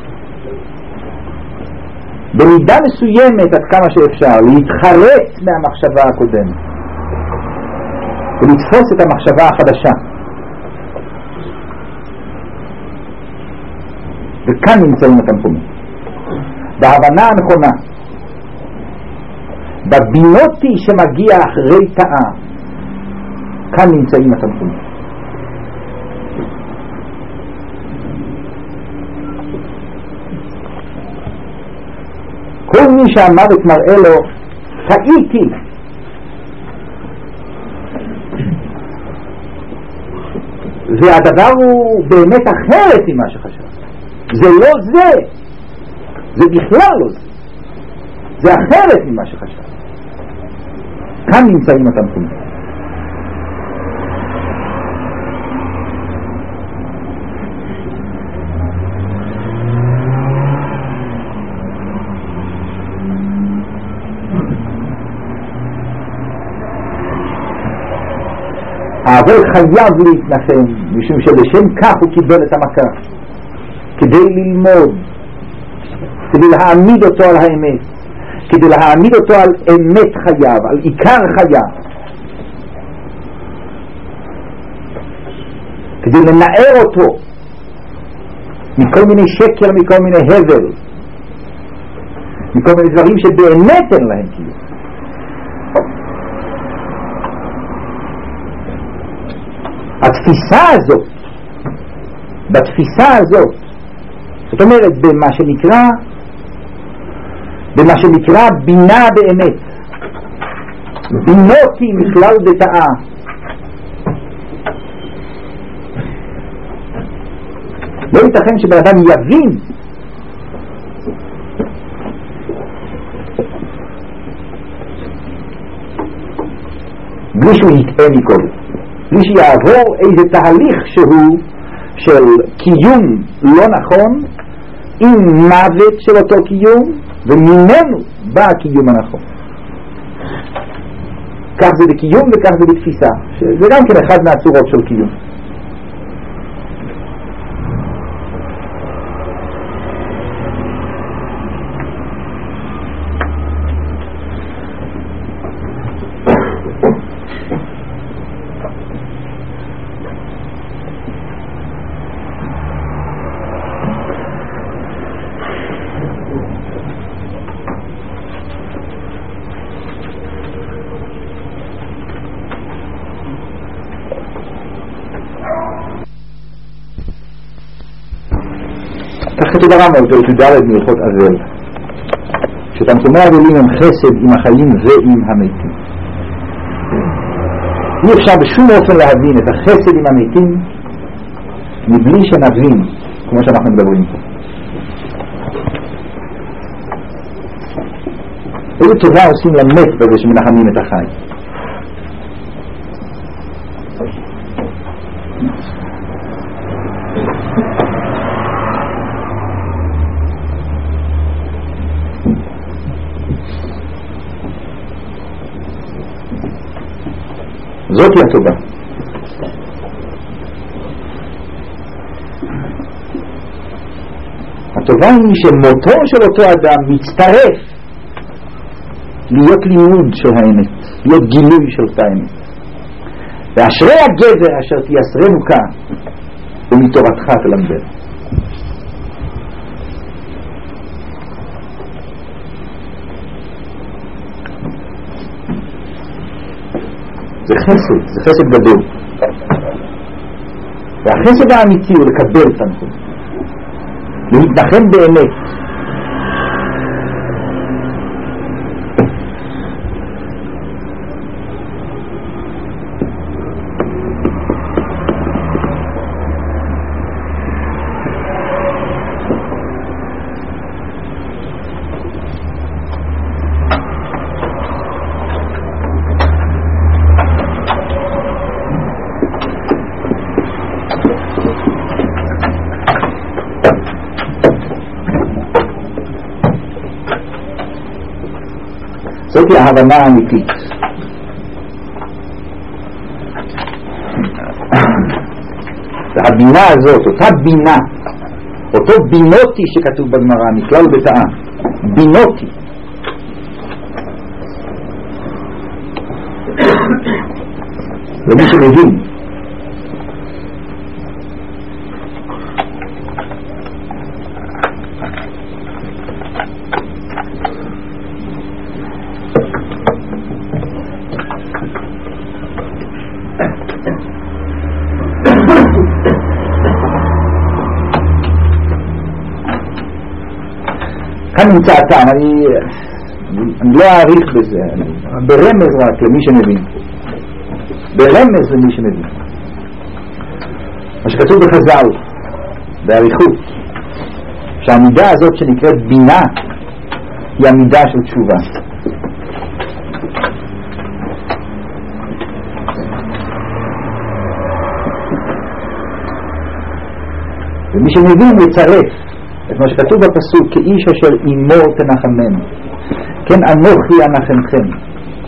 במידה מסוימת עד כמה שאפשר להתחרט מהמחשבה הקודמת ולתפוס את המחשבה החדשה. וכאן נמצאים התנחומים, בהבנה הנכונה, בבינותי שמגיע אחרי תאה. כאן נמצאים התנחומים. כל מי שהמוות מראה לו טעיתי, והדבר הוא באמת אחרת ממה שחשב, זה לא זה, זה בכלל לא זה, זה אחרת ממה שחשב. כאן נמצאים התנחומים. אבל חייב להתנחם, משום שלשם כך הוא קיבל את המכה, כדי ללמוד, כדי להעמיד אותו על האמת, כדי להעמיד אותו על אמת חייו, על עיקר חייו, כדי לנער אותו מכל מיני שקר, מכל מיני הבל, מכל מיני דברים שבאמת אין להם קיום. התפיסה הזאת, בתפיסה הזאת, זאת אומרת במה שנקרא בינה באמת, בינותי מכלל דתאה, לא ייתכן שבן אדם יבין בלי שהוא יתפן מקודם, בלי שיעבור איזה תהליך שהוא של קיום לא נכון עם מוות של אותו קיום, וממנו בא הקיום הנכון. כך זה בקיום וכך זה בתפיסה, שזה גם כן אחד מהצורות של קיום. ככה תדרם על זה תדלת מלכות אבל, שתנחומי אבלים הם חסד עם החיים ועם המתים. אי אפשר בשום אופן להבין את החסד עם המתים מבלי שנבין כמו שאנחנו מדברים פה. איזה טובה עושים למת בזה שמנחמים את החי. זאת היא הטובה. הטובה היא שמותו של אותו אדם מצטרף להיות לימוד של האמת, להיות גילוי של אותה האמת. ואשרי הגבר אשר תייסרנו כאן ומתורתך תלמד. זה חסד, זה חסד גדול. והחסד האמיתי הוא לקבל תנחום, להתנחם באמת. זאת היא ההבנה האמיתית. והבינה הזאת, אותה בינה, אותו בינותי שכתוב בגמרא, מכלל בתאה, בינותי. ומי שמבין כאן נמצא הטעם, אני לא אעריך בזה, ברמז רק למי שמבין, ברמז למי שמבין. מה שכתוב בחז"ל, באריכות, שהמידה הזאת שנקראת בינה היא המידה של תשובה. ומי שמבין לצרף את מה שכתוב בפסוק, כאיש אשר אימו תנחמנו, כן אנוכי אנחמכם.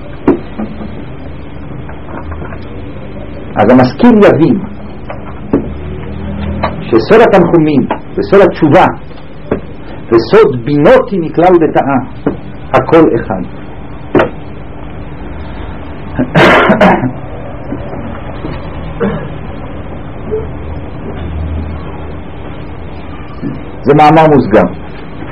אז המשכיל יבין שסוד התנחומים וסוד התשובה וסוד בינותי מכלל בתאה הכל אחד. זה מאמר מוסגר.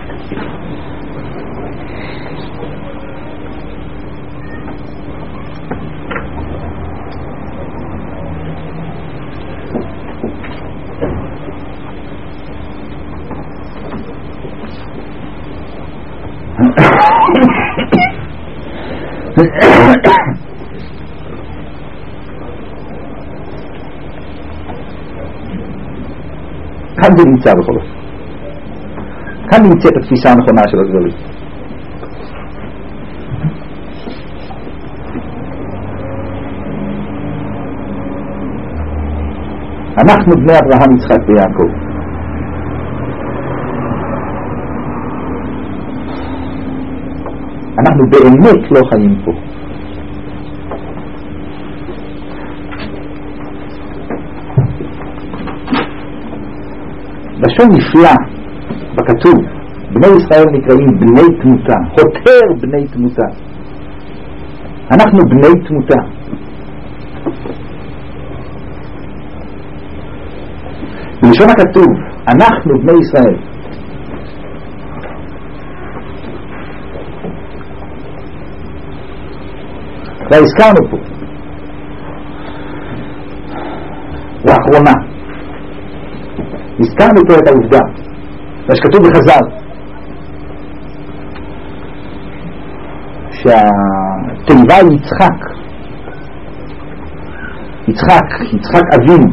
כאן זה נמצא בכל אופן. כאן נמצאת התפיסה הנכונה של הדברים. אנחנו בני אברהם, יצחק ויעקב. אנחנו באמת לא חיים פה. לשון נפלא בכתוב, בני ישראל נקראים בני תמותה, הותר בני תמותה. אנחנו בני תמותה. בלשון הכתוב, אנחנו בני ישראל. והזכרנו פה לאחרונה הזכרנו פה את העובדה מה שכתוב בחז"ל שהתיבה יצחק אבינו,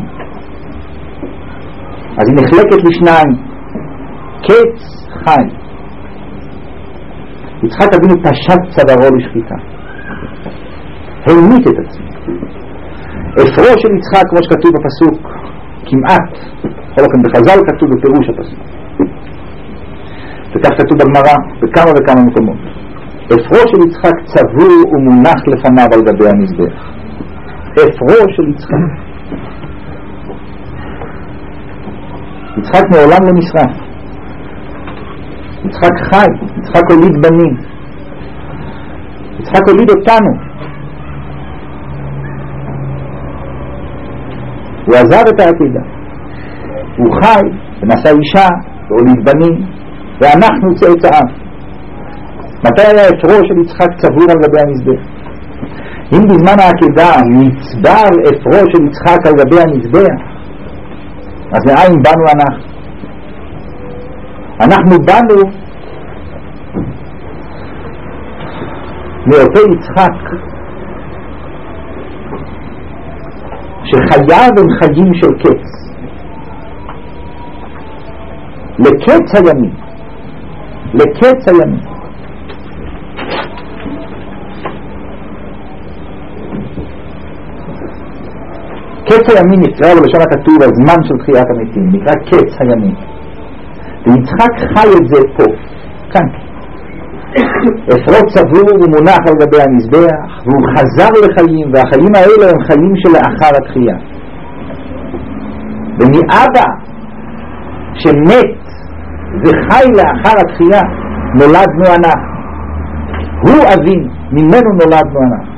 אז היא נחלקת לשניים, קץ חי. יצחק אבינו פשט צווארו לשחיטה, המית את עצמו. אפרו של יצחק, כמו שכתוב בפסוק, כמעט, בכל אופן בחז"ל כתוב בפירוש הפסוק, וכך כתוב בגמרא בכמה וכמה מקומות, אפרו של יצחק צבור ומונח לפניו על גבי המזבח. אפרו של יצחק, יצחק מעולם לא נשרף. יצחק חי, יצחק הוליד בנים, יצחק הוליד אותנו. הוא עזב את העתידה, הוא חי ונשא אישה והוליד בנים, ואנחנו צאצאיו. מתי היה אפרו של יצחק צבור על גבי המזבח? אם בזמן העקדה נצבר אפרו של יצחק על גבי המזבח, אז מאין באנו אנחנו? אנחנו באנו מאותו יצחק שחייו הם חיים של קץ, לקץ הימים, לקץ הימים. קץ הימים נקרא בלשון הכתוב הזמן של תחיית המתים, נקרא קץ הימים, ויצחק חי את זה פה, כאן. אפרות צבור ומונח על גבי המזבח, והוא חזר לחיים, והחיים האלה הם חיים שלאחר התחייה. ומאבא שמת וחי לאחר התחייה נולדנו אנחנו. הוא אבין, ממנו נולדנו אנחנו.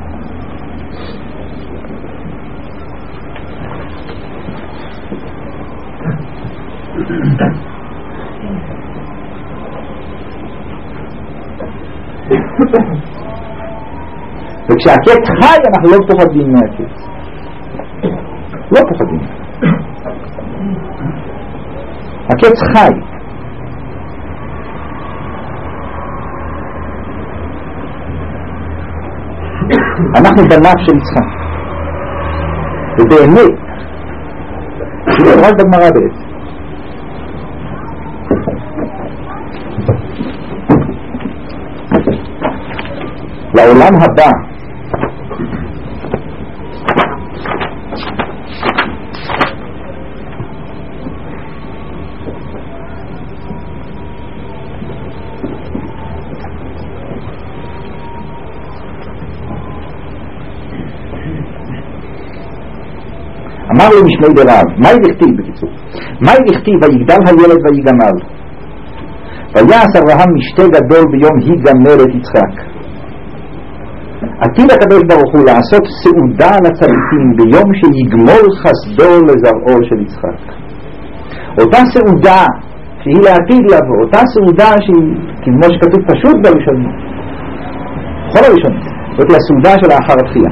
וכשהקץ חי אנחנו לא פוחדים מהקץ, לא פוחדים. הקץ חי, אנחנו בניו של יצחק, ובאמת זה רק בגמרא בעצם. לעולם הבא אמר לו משמי דרב, מה יכתיב בקיצור? מה יכתיב ויגדל הילד ויגמל? ויעש אברהם משתה גדול ביום היגמל את יצחק. עתיד הקדוש ברוך הוא לעשות סעודה לצדיקים ביום שיגמול חסדו לזרעו של יצחק. אותה סעודה שהיא לעתיד לבוא, אותה סעודה שהיא כמו שכתוב פשוט בראשונים, בכל הראשונים, זאת היא הסעודה של האחר התחייה.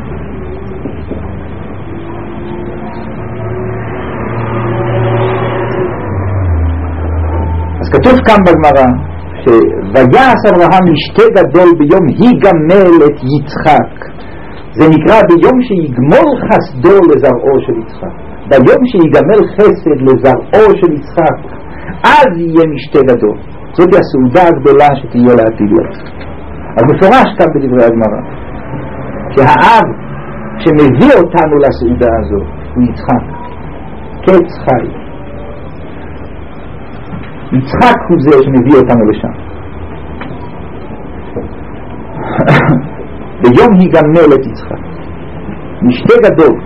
אז כתוב כאן בגמרא שויעש אברהם משתה גדול ביום היגמל את יצחק. זה נקרא ביום שיגמול חסדו לזרעו של יצחק. ביום שיגמל חסד לזרעו של יצחק, אז יהיה משתה גדול. זאת היא הסעודה הגדולה שתהיה לעתיד לבוא. אז מפורש כאן בדברי הגמרא שהאב שמביא אותנו לסעודה הזו הוא יצחק, קץ חי. יצחק הוא זה שמביא אותנו לשם. ביום היגמל את יצחק משתה גדול.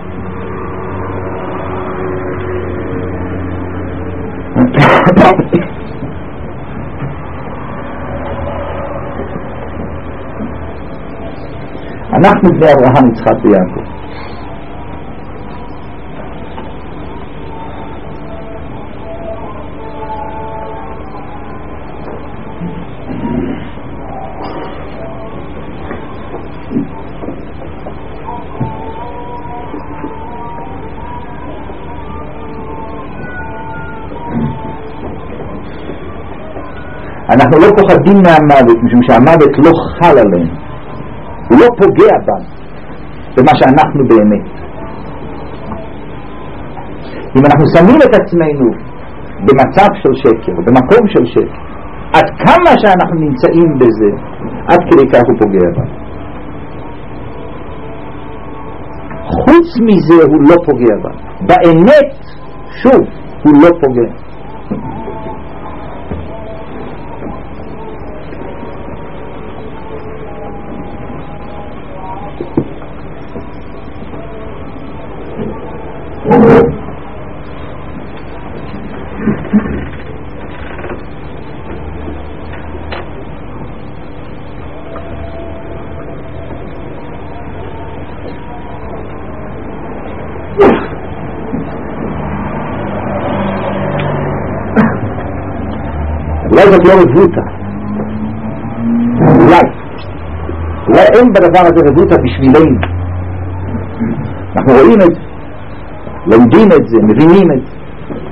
אנחנו בני אברהם, יצחק ויעקב. אנחנו לא פוחדים מהמוות, משום שהמוות לא חל עלינו, הוא לא פוגע בנו, במה שאנחנו באמת. אם אנחנו שמים את עצמנו במצב של שקר, במקום של שקר, עד כמה שאנחנו נמצאים בזה, עד כדי כך הוא פוגע בנו. חוץ מזה הוא לא פוגע בנו, באמת, שוב, הוא לא פוגע. אולי זאת לא רבותה, אולי אין בדבר הזה רבותה בשבילנו. אנחנו רואים את זה, לומדים את זה, מבינים את זה,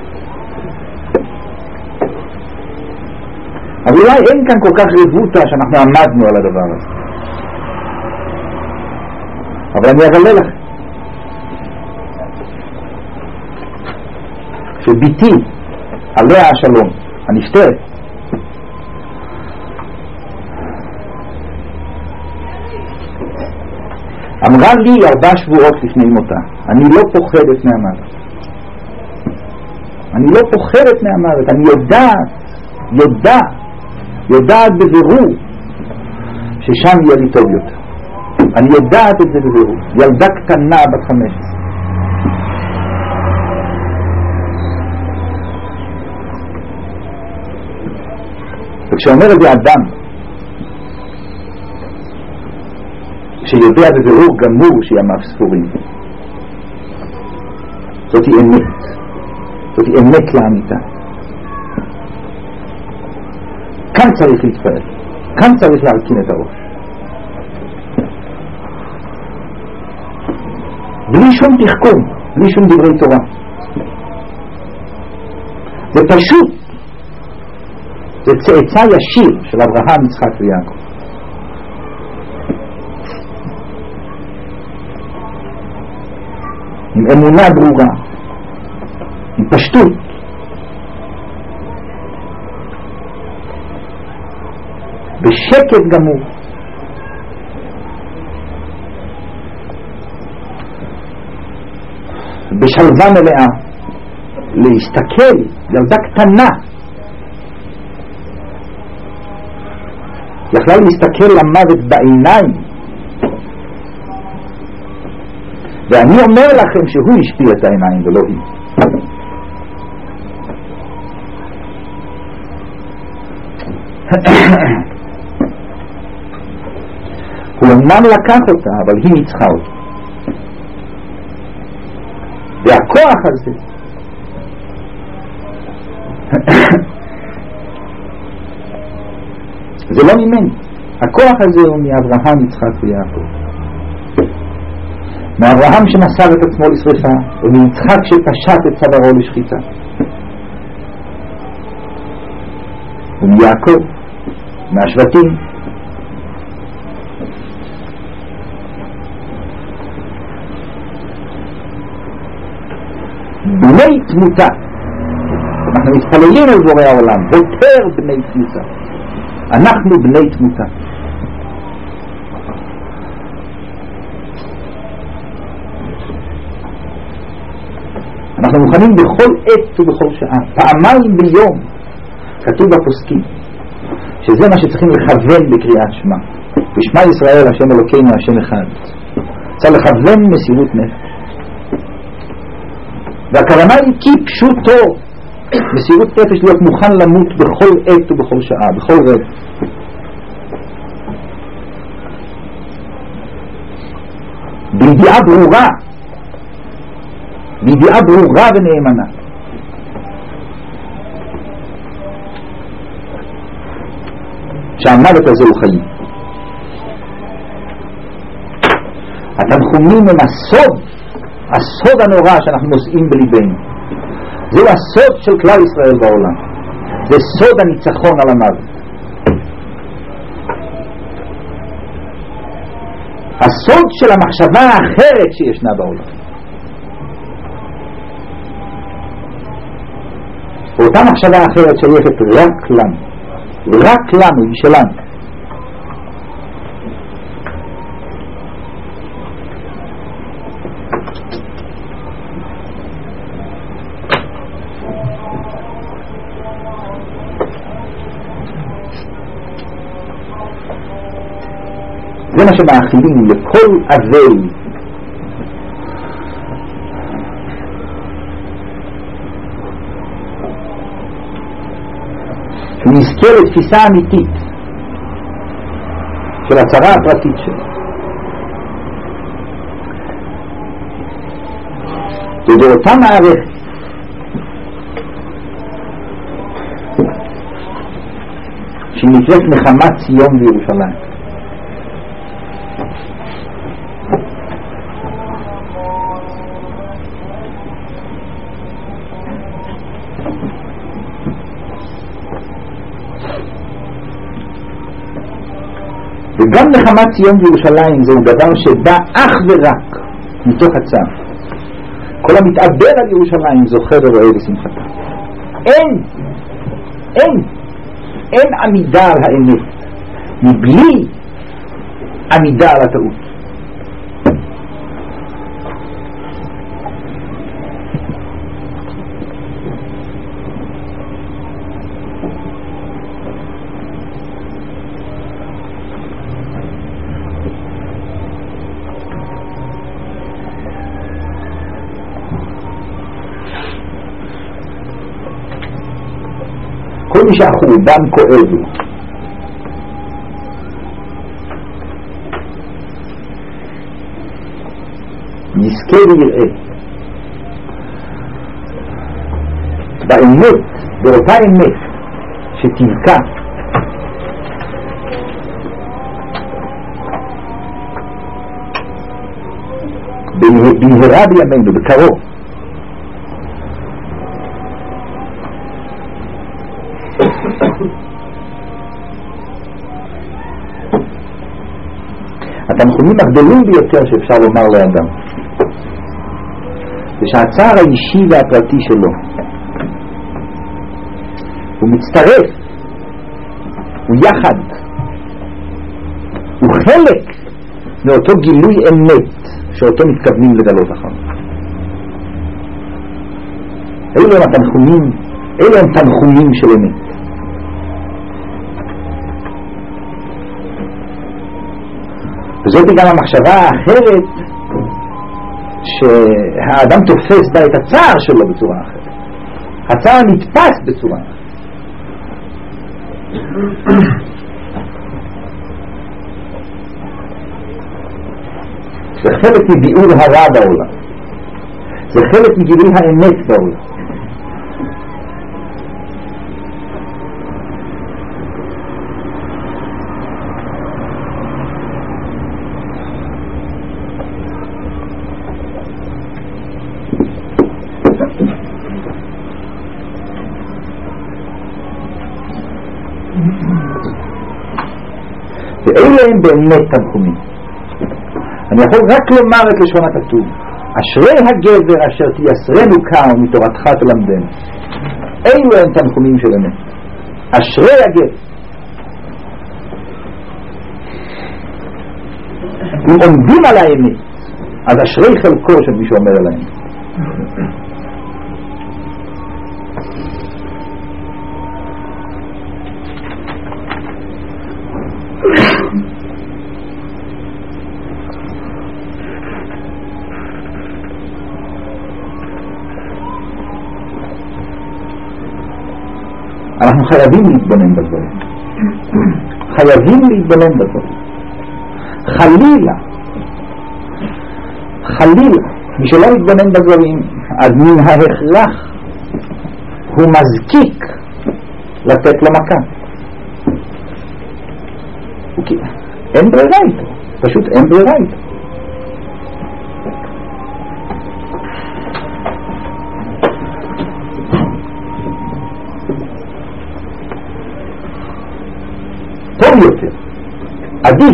אבל אולי אין כאן כל כך רבותה שאנחנו עמדנו על הדבר הזה. אבל אני אגלה לכם שביתי עליה השלום הנפטרת אמרה לי 4 שבועות לפני מותה, אני לא פוחדת מהמוות, אני לא פוחדת מהמוות, אני יודעת בבירור ששם יהיה לי טוב יותר. אני יודעת את זה בבירור. ילדה קטנה בת 15. וכשאומר את זה אדם שיודע בבירור גמור שימיו ספורים, זאת היא אמת, זאת היא אמת לאמיתה. כאן צריך להתפעל, כאן צריך להרכין את הראש, בלי שום תחכום, בלי שום דברי תורה. זה פשוט, זה צאצא ישיר של אברהם, יצחק ויעקב. עם אמונה ברורה, עם פשטות, בשקט גמור. בשלווה מלאה, להסתכל, ילדה קטנה יכלה להסתכל למוות בעיניים, ואני אומר לכם שהוא השפיע את העיניים ולא היא. הוא אמנם לקח אותה, אבל היא ניצחה אותה. והכוח הזה זה לא ממני, הכוח הזה הוא מאברהם, יצחק ויעקב. מאברהם שמסר את עצמו לשריפה, ומיצחק שפשט את צווארו לשחיטה, ומיעקב, מהשבטים. בני תמותה, אנחנו מתפללים על בורא העולם, יותר בני תמותה, אנחנו בני תמותה. אנחנו מוכנים בכל עת ובכל שעה, פעמיים ביום, כתוב בפוסקים, שזה מה שצריכים לכוון בקריאת שמע. בשמע ישראל השם אלוקינו השם אחד. צריך לכוון מסירות נפש. והכוונה היא כפשוטו, מסירות נפש, להיות מוכן למות בכל עת ובכל שעה, בכל רגע. בידיעה ברורה, בידיעה ברורה ונאמנה. שהמוות הזה הוא חיים. התנחומים הם הסוד הנורא שאנחנו נושאים בליבנו. זהו הסוד של כלל ישראל בעולם. זה סוד הניצחון על המוות. הסוד של המחשבה האחרת שישנה בעולם. ואותה מחשבה האחרת שייכת רק לנו. רק לנו, היא שלנו. זה מה שמאכילים לכל אבל. שנזכה לתפיסה אמיתית של הצרה הפרטית שלו. ובאותה מערכת שהיא נקראת נחמת ציון וירושלים, וגם נחמת ציון וירושלים זהו דבר שבא אך ורק מתוך הצער. כל המתאבר על ירושלים זוכר ורואה בשמחתה. אין עמידה על האמת מבלי עמידה על הטעות. מי שהחורבן כואב לו, יזכה ויראה באמת, באותה אמת שתבקע במהרה בימינו, בקרוב, התנחומים הגדולים ביותר שאפשר לומר לאדם זה שהצער האישי והפרטי שלו הוא מצטרף, הוא יחד, הוא חלק מאותו גילוי אמת שאותו מתכוונים לגלות אחר. אלו הם התנחומים, אלו הם תנחומים של אמת. וזאת גם המחשבה האחרת שהאדם תופס בה את הצער שלו בצורה אחרת. הצער נתפס בצורה אחרת. זה חלק מביאור הרע בעולם, זה חלק מגילוי האמת בעולם. ואלה הם באמת תנחומים. אני יכול רק לומר את לשון הכתוב, אשרי הגבר אשר תייסרנו כאן מתורתך תלמדנו. אלו הם תנחומים של אמת. אשרי הגבר. אם עומדים על האמת, אז אשרי חלקו של מי שאומר על האמת. אנחנו חייבים להתבונן בדברים, חייבים להתבונן בדברים. חלילה מי שלא מתבונן בדברים, אז מן ההכרח הוא מזקיק לתת לו מכה. אין ברירה איתו, פשוט אין ברירה איתו. טוב יותר, עדיף,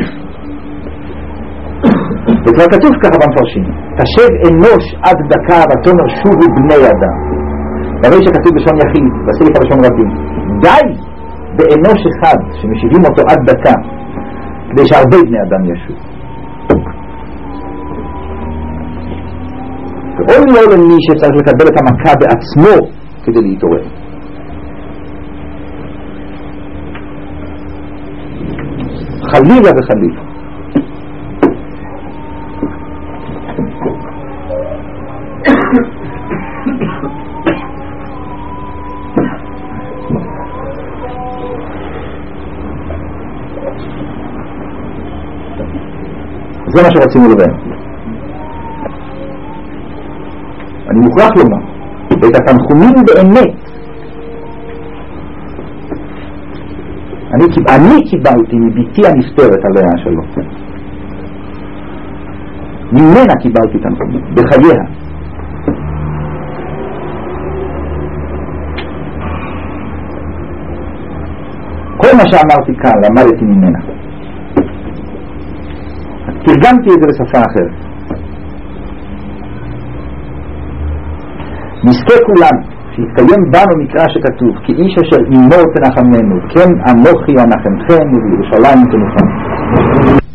וכבר כתוב ככה במפרשים, תשב אנוש עד דקה ותאמר שובו בני אדם. ברי שכתוב בשון יחיד, בסעיף הראשון רבים, די באנוש אחד שמשיבים אותו עד דקה כדי שהרבה בני אדם ישוב. ואוי לא למי שצריך לקבל את המכה בעצמו כדי להתעורר. חלילה וחלילה. זה מה שרצינו לדעת. אני מוכרח לומר, את התנחומים באמת אני קיבלתי מביתי הנפטרת עליה שלו. ממנה קיבלתי תנחומים, בחייה. כל מה שאמרתי כאן למדתי ממנה. תרגמתי את זה לשפה אחרת. נזכה כולם שיתקיים בנו מקרא שכתוב כי איש אשר עמו תנחמנו כן אנוכי אנחמכם ובירושלים תנוחמו.